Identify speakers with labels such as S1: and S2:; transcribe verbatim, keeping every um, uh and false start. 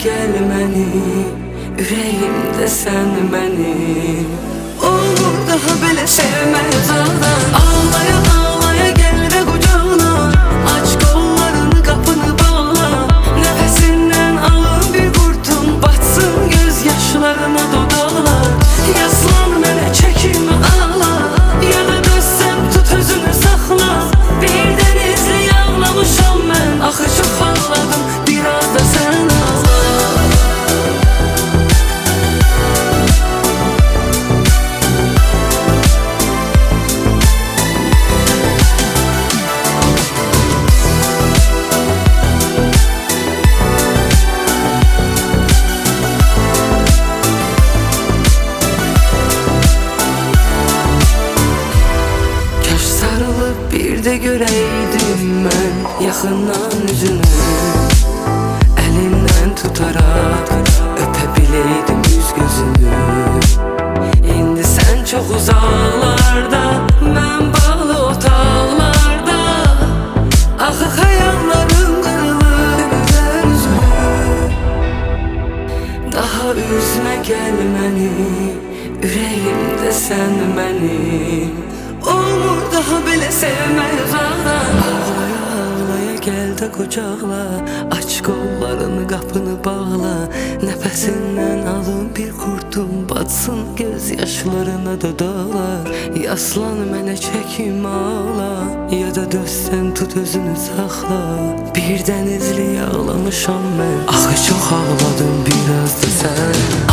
S1: gel məni, ürəyimdə sən məni. Olur daha belə sevməz ağlar. Ağlaya ağlaya gəl və qucağına, aç qollarını, qapını bağla. Nəfəsindən alın bir qurtum, batsın göz yaşlarına dodaqlar. Yaslan mənə, çəkinmə ağla, ya da dözsəm tut özünü saxla. Bir dənizli ağlamışam mən, axı çox ağladım, biraz da sən ağla. Bir de göreydim mən yaxından üzünü, əlindən tutaraq öpə bileydim üz gözünü. İndi sən çox uzaqlarda, mən bağlı otaqlarda. Axı xəyallarım qırılır üzər üzünü. Daha üzmə gəl məni, ürəyimdə sən məni. Olmur daha belə sevməz ağlar. Ağlaya ağlaya gəl də qucaqla, aç qollarını, qapını bağla. Nəfəsindən alın bir qurtum, batsın göz yaşlarına dodaqlar. Yaslan mənə, çəkim ağla, ya da dözsən tut özünü saxla. Bir dənizli ağlamışam mən, axı çox ağladım, biraz da sən.